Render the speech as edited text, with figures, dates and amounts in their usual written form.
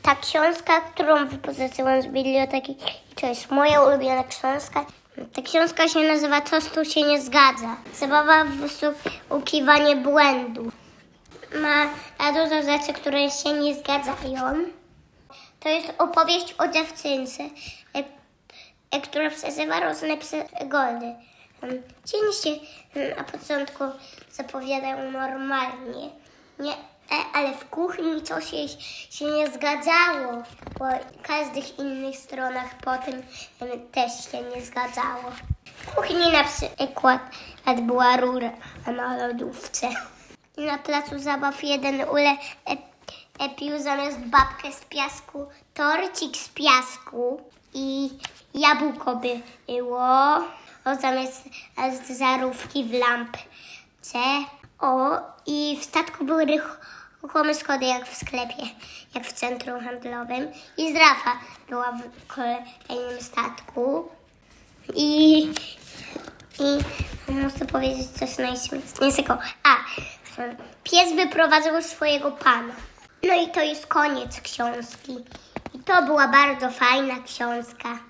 Ta książka, którą wypożyczyłam z biblioteki, to jest moja ulubiona książka. Ta książka się nazywa "Co tu się nie zgadza". Zabawa w wyszukiwanie błędów. Ma dużo rzeczy, które się nie zgadzają. To jest opowieść o dziewczynce, która przeżywa różne przygody. Dzień się na początku zapowiadał normalnie, ale w kuchni coś się nie zgadzało, bo w każdych innych stronach potem też się nie zgadzało. W kuchni na przykład była rura na lodówce. I na placu zabaw jeden pił zamiast babkę z piasku torcik z piasku i jabłko było zamiast żarówki w lampce. I w statku były ruchome schody jak w sklepie, jak w centrum handlowym. I żyrafa była w kolejnym statku. I muszę powiedzieć coś najśmieszniejszego. Pies wyprowadził swojego pana. No i to jest koniec książki. I to była bardzo fajna książka.